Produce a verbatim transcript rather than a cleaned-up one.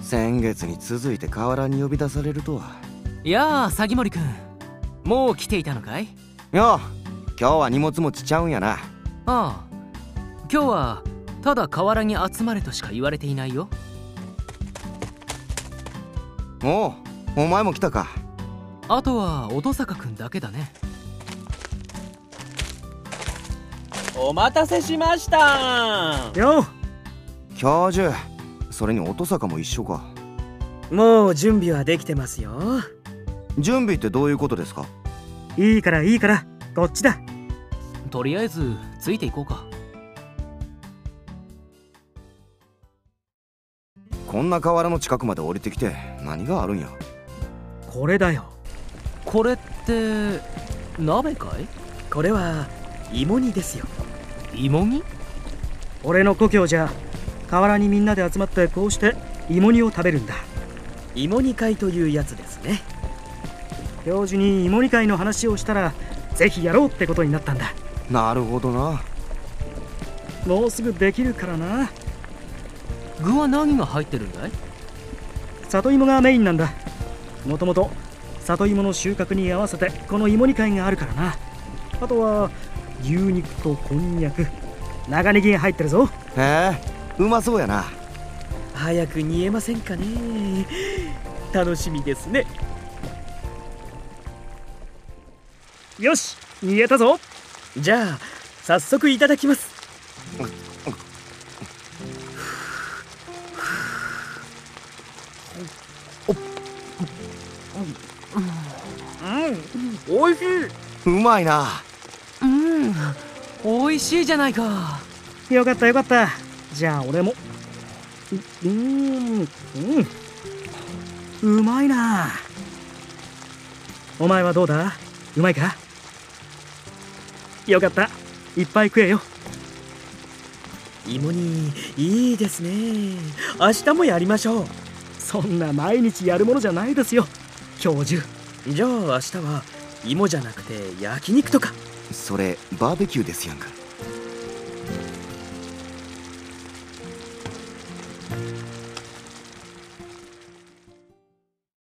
先月に続いて河原に呼び出されるとは。 やあ鷺森くん、もう来ていたのかい？ よう、今日は荷物持ちちゃうんやな。 ああ、今日はただ河原に集まれとしか言われていないよ。 おう、お前も来たか。 あとは音坂くんだけだね。 お待たせしました。 よう教授、それに音坂も一緒か。 もう準備はできてますよ。 準備ってどういうことですか？ いいからいいから、こっちだ。 とりあえずついていこうか。 こんな河原の近くまで降りてきて何があるんや。 これだよ。 これって鍋かい？ これは芋煮ですよ。 芋煮？ 俺の故郷じゃ河原にみんなで集まってこうして芋煮を食べるんだ。芋煮会というやつですね。教授に芋煮会の話をしたらぜひやろうってことになったんだ。 なるほどな。 もうすぐできるからな。 具は何が入ってるんだい？ 里芋がメインなんだ。もともと里芋の収穫に合わせてこの芋煮会があるからな。あとは牛肉とこんにゃく、長ネギが入ってるぞ。 へえ、うまそうやな。 早く煮えませんかね。楽しみですね。よし、煮えたぞ。じゃあ早速いただきます。うん、おいしい。 うまいな。 うん、おいしいじゃないか。 よかったよかった。じゃあ俺も。う、うーん、うん、うまいな。お前はどうだ？うまいか？よかった、いっぱい食えよ。芋煮いいですね。明日もやりましょう。そんな毎日やるものじゃないですよ、教授。じゃあ明日は芋じゃなくて焼肉とか。 それバーベキューですやんか。